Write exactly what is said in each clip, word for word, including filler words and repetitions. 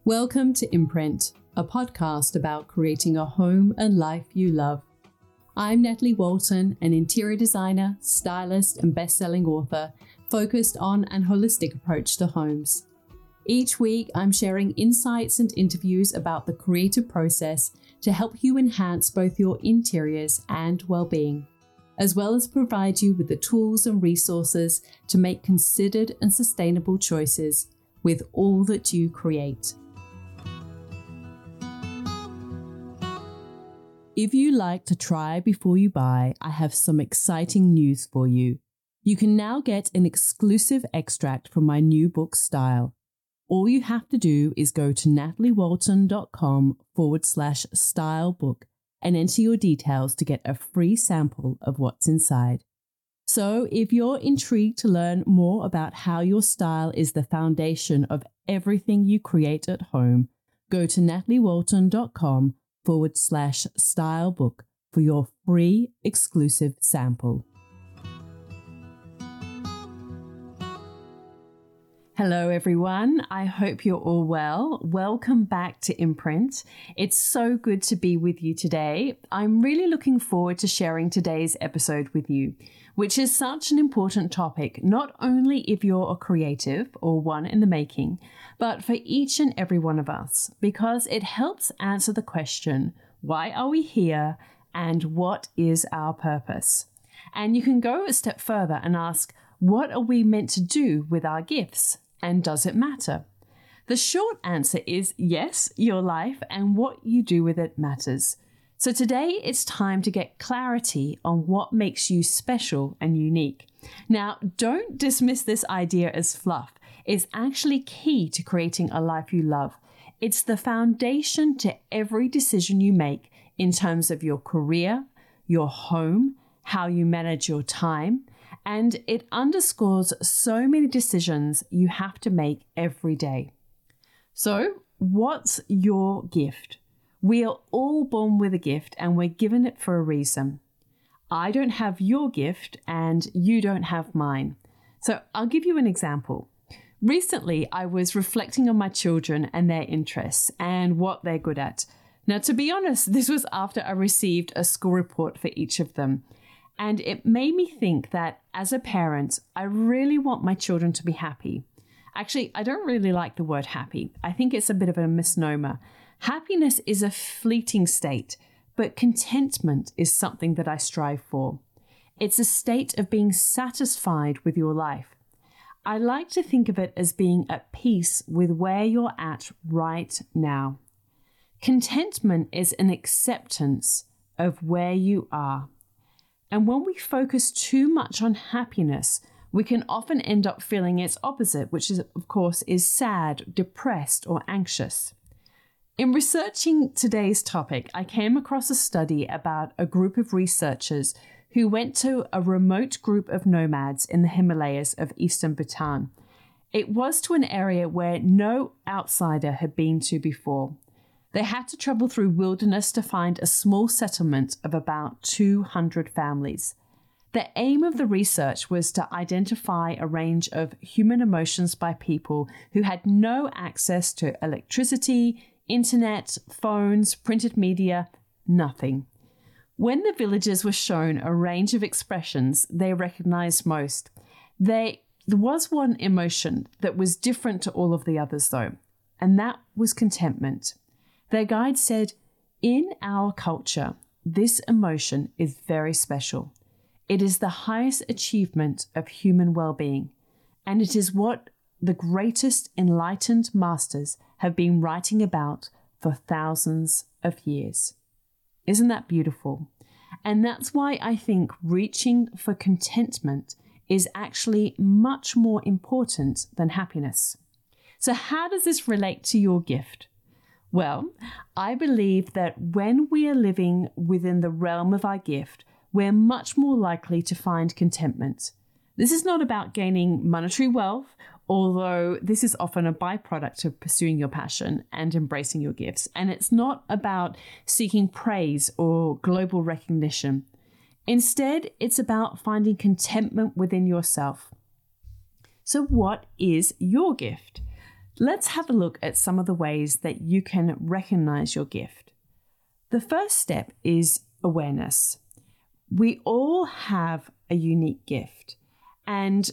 Welcome to Imprint, a podcast about creating a home and life you love. I'm Natalie Walton, an interior designer, stylist, and best-selling author focused on an holistic approach to homes. Each week, I'm sharing insights and interviews about the creative process to help you enhance both your interiors and well-being, as well as provide you with the tools and resources to make considered and sustainable choices with all that you create. If you like to try before you buy, I have some exciting news for you. You can now get an exclusive extract from my new book, Style. All you have to do is go to nataliewalton.com forward slash style book and enter your details to get a free sample of what's inside. So if you're intrigued to learn more about how your style is the foundation of everything you create at home, go to nataliewalton.com forward slash style book for your free exclusive sample. Hello everyone, I hope you're all well. Welcome back to Imprint. It's so good to be with you today. I'm really looking forward to sharing today's episode with you, which is such an important topic, not only if you're a creative or one in the making, but for each and every one of us, because it helps answer the question, why are we here and what is our purpose? And you can go a step further and ask, what are we meant to do with our gifts? And does it matter? The short answer is yes, your life and what you do with it matters. So today it's time to get clarity on what makes you special and unique. Now, don't dismiss this idea as fluff. It's actually key to creating a life you love. It's the foundation to every decision you make in terms of your career, your home, how you manage your time, and it underscores so many decisions you have to make every day. So, what's your gift? We are all born with a gift and we're given it for a reason. I don't have your gift and you don't have mine. So, I'll give you an example. Recently, I was reflecting on my children and their interests and what they're good at. Now, to be honest, this was after I received a school report for each of them. And it made me think that as a parent, I really want my children to be happy. Actually, I don't really like the word happy. I think it's a bit of a misnomer. Happiness is a fleeting state, but contentment is something that I strive for. It's a state of being satisfied with your life. I like to think of it as being at peace with where you're at right now. Contentment is an acceptance of where you are. And when we focus too much on happiness, we can often end up feeling its opposite, which is, of course, is sad, depressed, or anxious. In researching today's topic, I came across a study about a group of researchers who went to a remote group of nomads in the Himalayas of eastern Bhutan. It was to an area where no outsider had been to before. They had to travel through wilderness to find a small settlement of about two hundred families. The aim of the research was to identify a range of human emotions by people who had no access to electricity, internet, phones, printed media, nothing. When the villagers were shown a range of expressions they recognized most, they, there was one emotion that was different to all of the others though, and that was contentment. Their guide said, in our culture, this emotion is very special. It is the highest achievement of human well-being, and it is what the greatest enlightened masters have been writing about for thousands of years. Isn't that beautiful? And that's why I think reaching for contentment is actually much more important than happiness. So how does this relate to your gift? Well, I believe that when we are living within the realm of our gift, we're much more likely to find contentment. This is not about gaining monetary wealth, although this is often a byproduct of pursuing your passion and embracing your gifts. And it's not about seeking praise or global recognition. Instead, it's about finding contentment within yourself. So what is your gift? let's have a look at some of the ways that you can recognize your gift. The first step is awareness. We all have a unique gift, and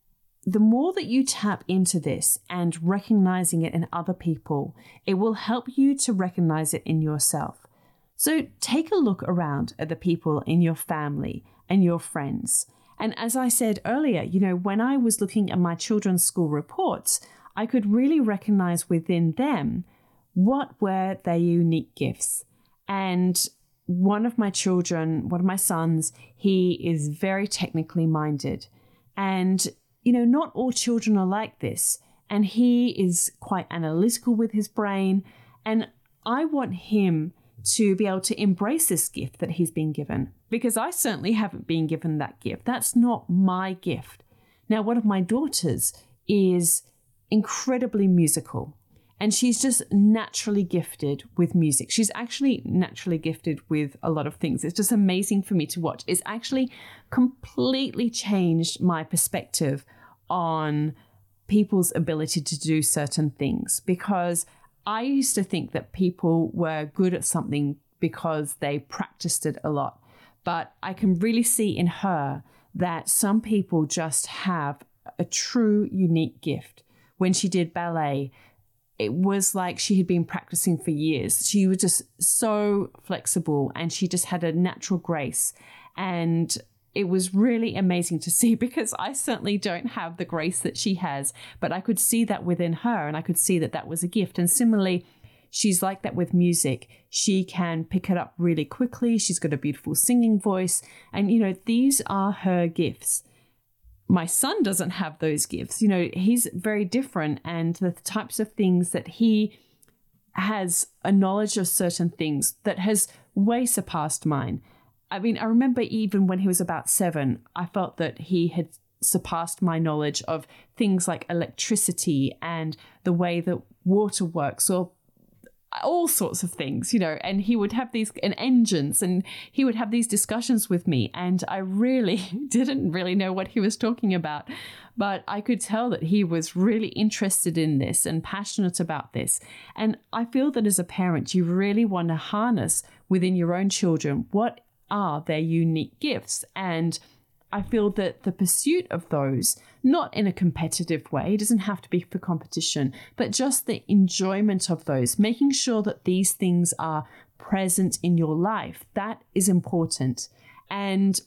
the more that you tap into this and recognizing it in other people, it will help you to recognize it in yourself. So take a look around at the people in your family and your friends. And as I said earlier, you know, when I was looking at my children's school reports, I could really recognize within them what were their unique gifts. And one of my children, one of my sons, he is very technically minded. And, you know, not all children are like this. And he is quite analytical with his brain. And I want him to be able to embrace this gift that he's been given, because I certainly haven't been given that gift. That's not my gift. Now, one of my daughters is incredibly musical, and she's just naturally gifted with music. She's actually naturally gifted with a lot of things. It's just amazing for me to watch. It's actually completely changed my perspective on people's ability to do certain things, because I used to think that people were good at something because they practiced it a lot. But I can really see in her that some people just have a true unique gift. When she did ballet, it was like she had been practicing for years. She was just so flexible, and she just had a natural grace. And it was really amazing to see, because I certainly don't have the grace that she has, but I could see that within her, and I could see that that was a gift. And similarly, she's like that with music. She can pick it up really quickly. She's got a beautiful singing voice. And, you know, these are her gifts. My son doesn't have those gifts. You know, he's very different, and the types of things that he has a knowledge of certain things that has way surpassed mine. I mean, I remember even when he was about seven, I felt that he had surpassed my knowledge of things like electricity and the way that water works, or all sorts of things, you know, and he would have these and engines, and he would have these discussions with me, and I really didn't really know what he was talking about, but I could tell that he was really interested in this and passionate about this. And I feel that as a parent, you really want to harness within your own children what are their unique gifts. And I feel that the pursuit of those, not in a competitive way, it doesn't have to be for competition, but just the enjoyment of those, making sure that these things are present in your life, that is important. And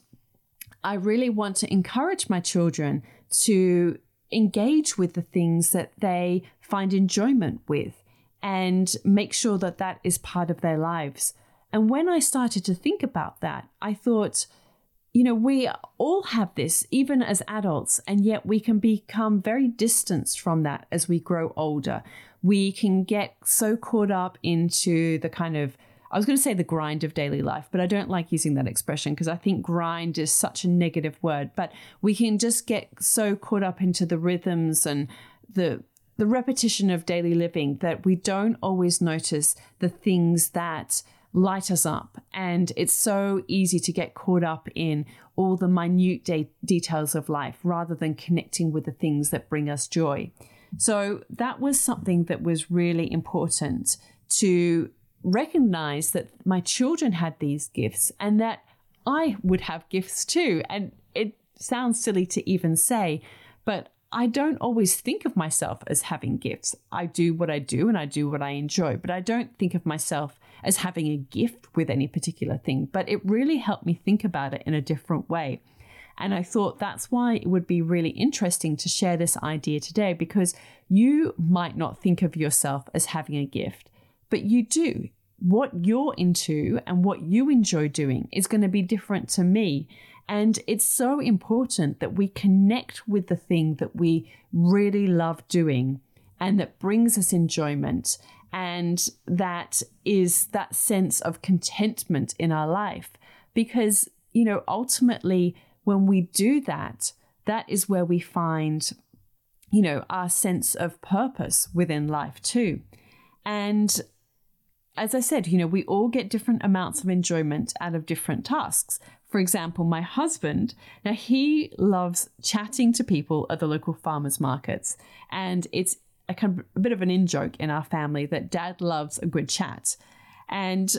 I really want to encourage my children to engage with the things that they find enjoyment with, and make sure that that is part of their lives. And when I started to think about that, I thought, you know, we all have this, even as adults, and yet we can become very distanced from that as we grow older. We can get so caught up into the kind of, I was going to say the grind of daily life, but I don't like using that expression, because I think grind is such a negative word. But we can just get so caught up into the rhythms and the the repetition of daily living that we don't always notice the things that light us up. And it's so easy to get caught up in all the minute de- details of life rather than connecting with the things that bring us joy. So that was something that was really important, to recognize that my children had these gifts and that I would have gifts too. And it sounds silly to even say, but I don't always think of myself as having gifts. I do what I do and I do what I enjoy, but I don't think of myself as having a gift with any particular thing. But it really helped me think about it in a different way. And I thought that's why it would be really interesting to share this idea today, because you might not think of yourself as having a gift, but you do. What you're into and what you enjoy doing is going to be different to me. And it's so important that we connect with the thing that we really love doing and that brings us enjoyment. And that is that sense of contentment in our life. Because, you know, ultimately, when we do that, that is where we find, you know, our sense of purpose within life too. And as I said, you know, we all get different amounts of enjoyment out of different tasks. For example, my husband, now he loves chatting to people at the local farmers markets, and it's a kind of a bit of an in-joke in our family that Dad loves a good chat. And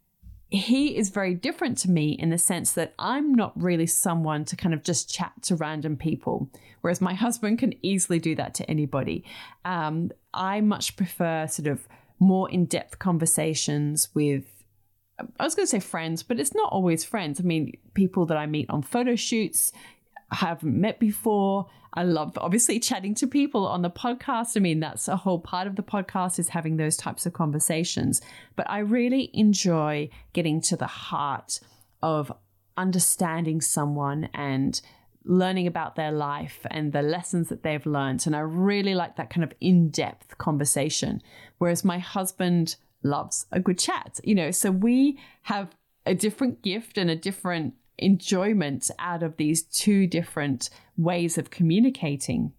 he is very different to me in the sense that I'm not really someone to kind of just chat to random people, whereas my husband can easily do that to anybody. Um, I much prefer sort of more in-depth conversations with, I was going to say friends, but it's not always friends. I mean, people that I meet on photo shoots, I haven't met before. I love obviously chatting to people on the podcast. I mean, that's a whole part of the podcast, is having those types of conversations. But I really enjoy getting to the heart of understanding someone and learning about their life and the lessons that they've learned. And I really like that kind of in-depth conversation. Whereas my husband loves a good chat, you know, so we have a different gift and a different enjoyment out of these two different ways of communicating.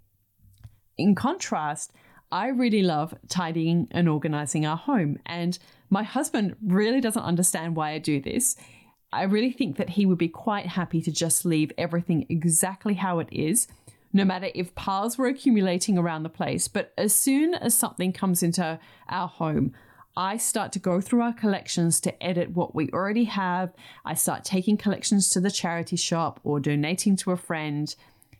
In contrast, I really love tidying and organizing our home, and my husband really doesn't understand why I do this. I really think that he would be quite happy to just leave everything exactly how it is, no matter if piles were accumulating around the place. But as soon as something comes into our home, I start to go through our collections to edit what we already have. I start taking collections to the charity shop or donating to a friend.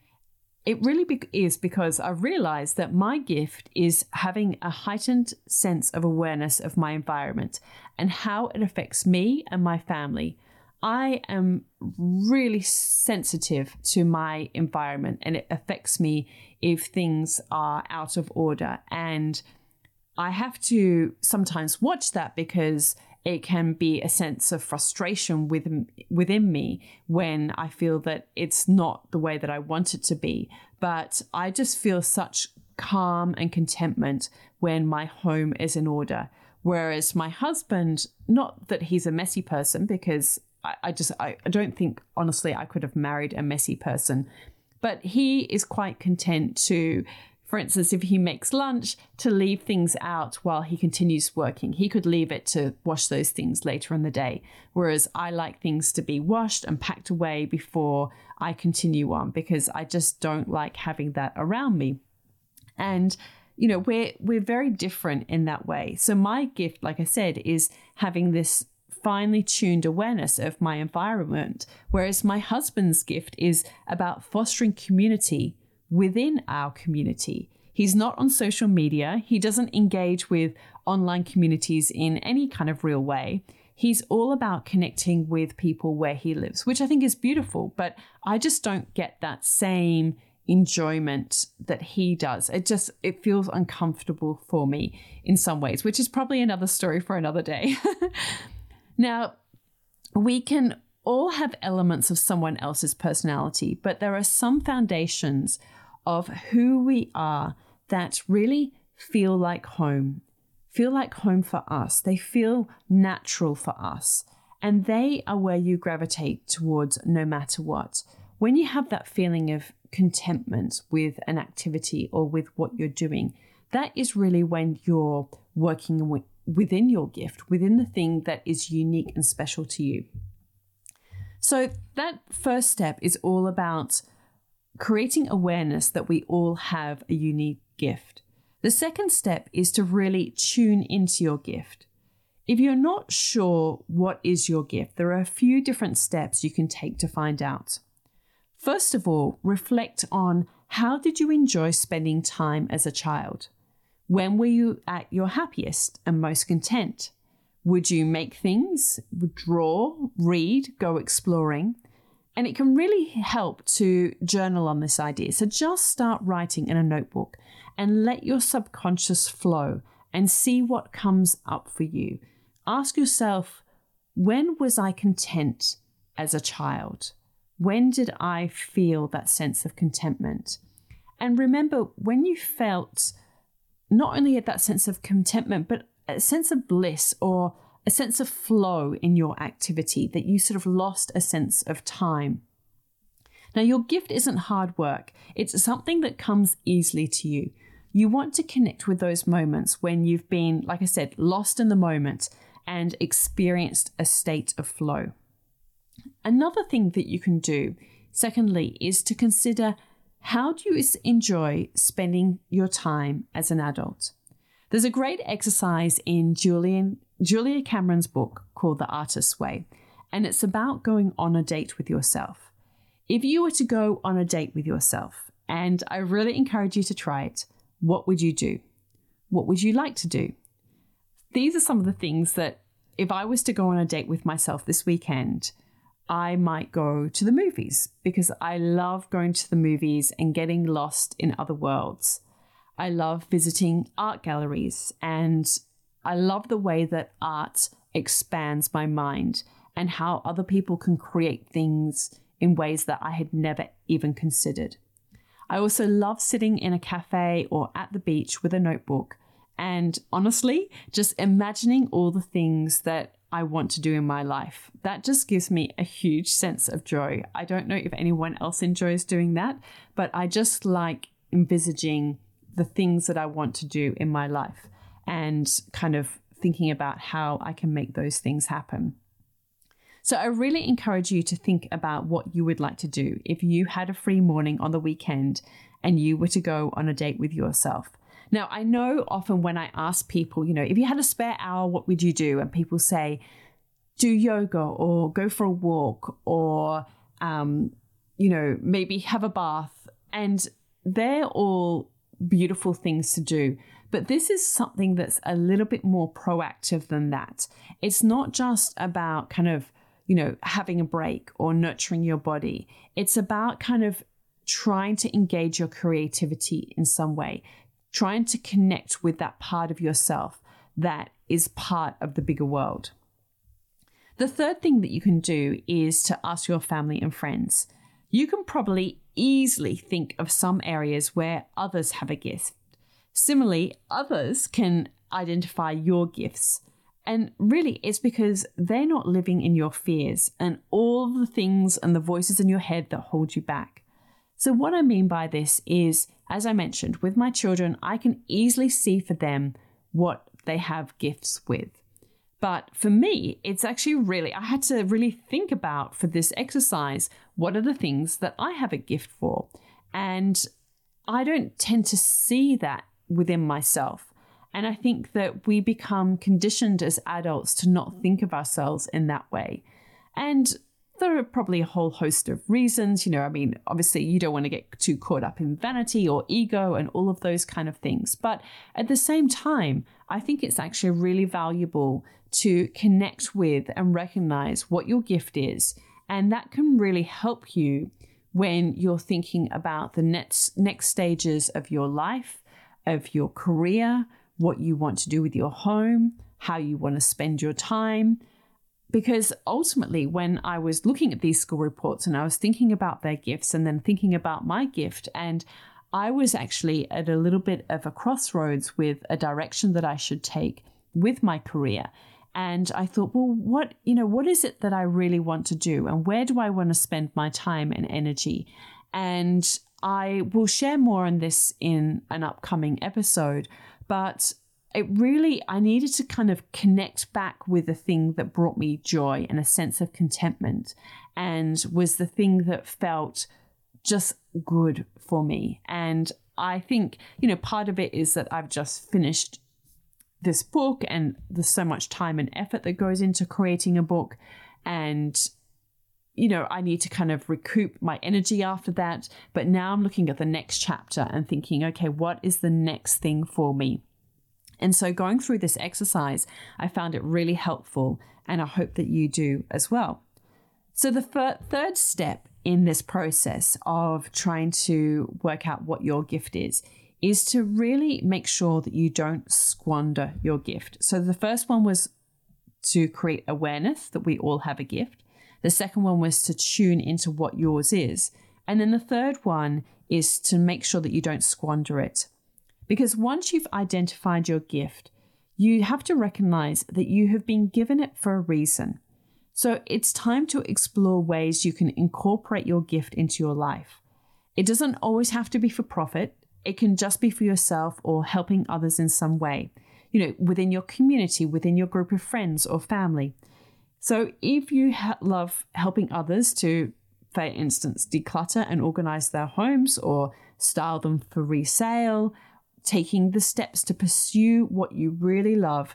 It really be- is because I've realized that my gift is having a heightened sense of awareness of my environment and how it affects me and my family. I am really sensitive to my environment, and it affects me if things are out of order. And I have to sometimes watch that because it can be a sense of frustration with, within me when I feel that it's not the way that I want it to be. But I just feel such calm and contentment when my home is in order. Whereas my husband, not that he's a messy person, because I, I just, I, I don't think, honestly, I could have married a messy person. But he is quite content to, for instance, if he makes lunch, to leave things out while he continues working. He could leave it to wash those things later in the day. Whereas I like things to be washed and packed away before I continue on, because I just don't like having that around me. And, you know, we're, we're very different in that way. So my gift, like I said, is having this finely tuned awareness of my environment, whereas my husband's gift is about fostering community within our community. He's not on social media. He doesn't engage with online communities in any kind of real way. He's all about connecting with people where he lives, which I think is beautiful, but I just don't get that same enjoyment that he does. It just, it feels uncomfortable for me in some ways, which is probably another story for another day. Now, we can all have elements of someone else's personality, but there are some foundations of who we are that really feel like home, feel like home for us. They feel natural for us, and they are where you gravitate towards no matter what. When you have that feeling of contentment with an activity or with what you're doing, that is really when you're working with, within your gift, within the thing that is unique and special to you. So that first step is all about creating awareness that we all have a unique gift. The second step is to really tune into your gift. If you're not sure what is your gift, there are a few different steps you can take to find out. First of all, reflect on how did you enjoy spending time as a child? When were you at your happiest and most content? Would you make things, draw, read, go exploring? And it can really help to journal on this idea. So just start writing in a notebook and let your subconscious flow and see what comes up for you. Ask yourself, when was I content as a child? When did I feel that sense of contentment? And remember, when you felt not only at that sense of contentment, but a sense of bliss or a sense of flow in your activity, that you sort of lost a sense of time. Now, your gift isn't hard work. It's something that comes easily to you. You want to connect with those moments when you've been, like I said, lost in the moment and experienced a state of flow. Another thing that you can do, secondly, is to consider How do you enjoy spending your time as an adult? There's a great exercise in Julian, Julia Cameron's book called The Artist's Way, and it's about going on a date with yourself. If you were to go on a date with yourself, and I really encourage you to try it, what would you do? What would you like to do? These are some of the things that if I was to go on a date with myself this weekend, I might go to the movies because I love going to the movies and getting lost in other worlds. I love visiting art galleries, and I love the way that art expands my mind and how other people can create things in ways that I had never even considered. I also love sitting in a cafe or at the beach with a notebook and honestly, just imagining all the things that I want to do in my life. That just gives me a huge sense of joy. I don't know if anyone else enjoys doing that, but I just like envisaging the things that I want to do in my life and kind of thinking about how I can make those things happen. So I really encourage you to think about what you would like to do if you had a free morning on the weekend and you were to go on a date with yourself. Now, I know often when I ask people, you know, if you had a spare hour, what would you do? And people say, do yoga or go for a walk or, um, you know, maybe have a bath. And they're all beautiful things to do. But this is something that's a little bit more proactive than that. It's not just about kind of, you know, having a break or nurturing your body. It's about kind of trying to engage your creativity in some way, trying to connect with that part of yourself that is part of the bigger world. The third thing that you can do is to ask your family and friends. You can probably easily think of some areas where others have a gift. Similarly, others can identify your gifts. And really, it's because they're not living in your fears and all the things and the voices in your head that hold you back. So what I mean by this is, as I mentioned, with my children, I can easily see for them what they have gifts with. But for me, it's actually really, I had to really think about for this exercise, what are the things that I have a gift for? And I don't tend to see that within myself. And I think that we become conditioned as adults to not think of ourselves in that way. And there are probably a whole host of reasons. You know, I mean, obviously you don't want to get too caught up in vanity or ego and all of those kind of things. But at the same time, I think it's actually really valuable to connect with and recognize what your gift is. And that can really help you when you're thinking about the next, next stages of your life, of your career, what you want to do with your home, how you want to spend your time. Because ultimately, when I was looking at these school reports and I was thinking about their gifts and then thinking about my gift, and I was actually at a little bit of a crossroads with a direction that I should take with my career. And I thought, well, what, you know, what is it that I really want to do? And where do I want to spend my time and energy? And I will share more on this in an upcoming episode. But it really, I needed to kind of connect back with the thing that brought me joy and a sense of contentment and was the thing that felt just good for me. And I think, you know, part of it is that I've just finished this book and there's so much time and effort that goes into creating a book. And, you know, I need to kind of recoup my energy after that. But now I'm looking at the next chapter and thinking, okay, what is the next thing for me? And so going through this exercise, I found it really helpful, and I hope that you do as well. So the fir- third step in this process of trying to work out what your gift is, is to really make sure that you don't squander your gift. So the first one was to create awareness that we all have a gift. The second one was to tune into what yours is. And then the third one is to make sure that you don't squander it. Because once you've identified your gift, you have to recognize that you have been given it for a reason. So it's time to explore ways you can incorporate your gift into your life. It doesn't always have to be for profit. It can just be for yourself or helping others in some way, you know, within your community, within your group of friends or family. So if you ha- love helping others to for instance, declutter and organize their homes or style them for resale, taking the steps to pursue what you really love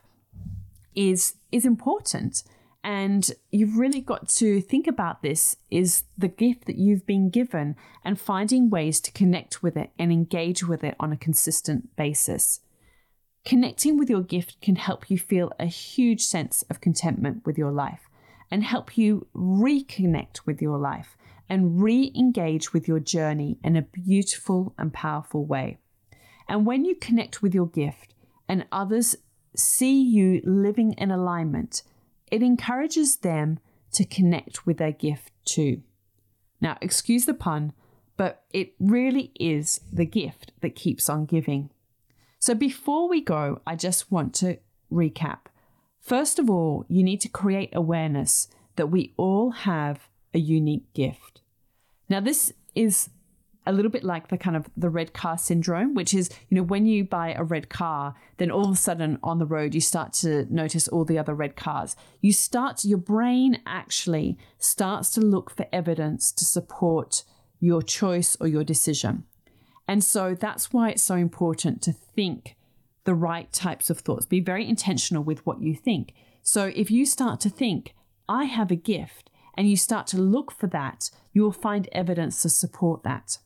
is, is important. And you've really got to think about this is the gift that you've been given and finding ways to connect with it and engage with it on a consistent basis. Connecting with your gift can help you feel a huge sense of contentment with your life and help you reconnect with your life and re-engage with your journey in a beautiful and powerful way. And when you connect with your gift and others see you living in alignment, it encourages them to connect with their gift too. Now, excuse the pun, but it really is the gift that keeps on giving. So before we go, I just want to recap. First of all, you need to create awareness that we all have a unique gift. Now, this is a little bit like the kind of the red car syndrome, which is, you know, when you buy a red car, then all of a sudden on the road, you start to notice all the other red cars. You start, your brain actually starts to look for evidence to support your choice or your decision. And so that's why it's so important to think the right types of thoughts. Be very intentional with what you think. So if you start to think, I have a gift, and you start to look for that, you will find evidence to support that.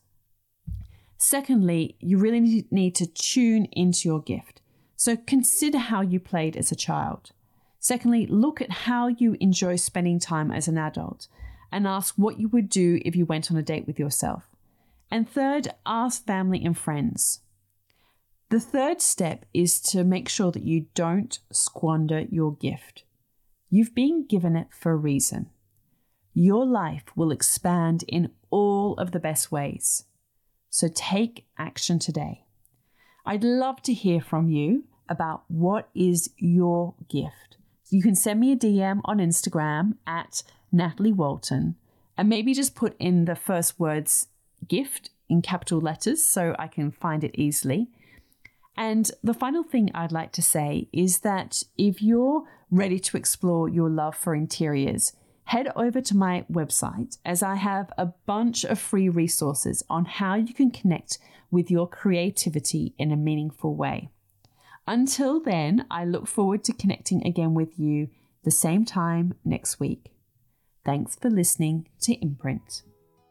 Secondly, you really need to tune into your gift. So consider how you played as a child. Secondly, look at how you enjoy spending time as an adult and ask what you would do if you went on a date with yourself. And third, ask family and friends. The third step is to make sure that you don't squander your gift. You've been given it for a reason. Your life will expand in all of the best ways. So take action today. I'd love to hear from you about what is your gift. You can send me a D M on Instagram at Natalie Walton and maybe just put in the first words gift in capital letters so I can find it easily. And the final thing I'd like to say is that if you're ready to explore your love for interiors, head over to my website as I have a bunch of free resources on how you can connect with your creativity in a meaningful way. Until then, I look forward to connecting again with you the same time next week. Thanks for listening to Imprint.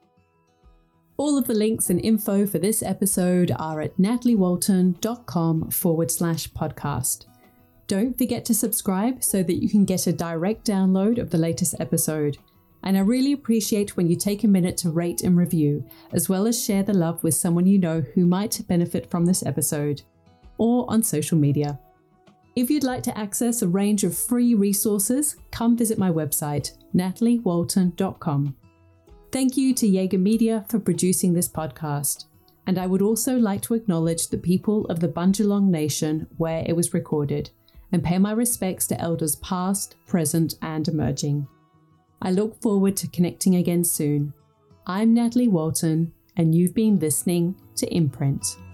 All of the links and info for this episode are at nataliewalton.com forward slash podcast. Don't forget to subscribe so that you can get a direct download of the latest episode. And I really appreciate when you take a minute to rate and review, as well as share the love with someone you know who might benefit from this episode, or on social media. If you'd like to access a range of free resources, come visit my website, natalie walton dot com. Thank you to Jaeger Media for producing this podcast. And I would also like to acknowledge the people of the Bundjalung Nation where it was recorded, and pay my respects to elders past, present, and emerging. I look forward to connecting again soon. I'm Natalie Walton, and you've been listening to Imprint.